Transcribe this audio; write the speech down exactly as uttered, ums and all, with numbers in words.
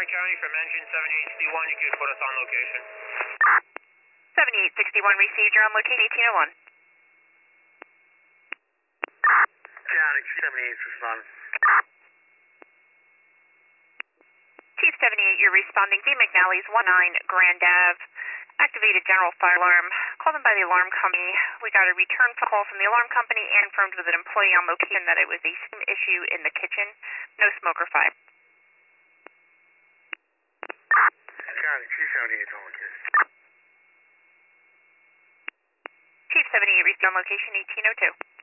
County from engine seventy-eight sixty-one, you could put us on location. seventy-eight sixty-one received, you're on location eighteen oh one. County seventy-eight sixty-one. Chief seventy-eight, you're responding. D. McNally's nineteen Grand Ave. Activated general fire alarm. Called in by the alarm company. We got a return call from the alarm company and confirmed with an employee on location that it was a steam issue in the kitchen. No smoke or fire. County Chief seventy-eight on location. Chief seventy-eight reached on location eighteen oh two.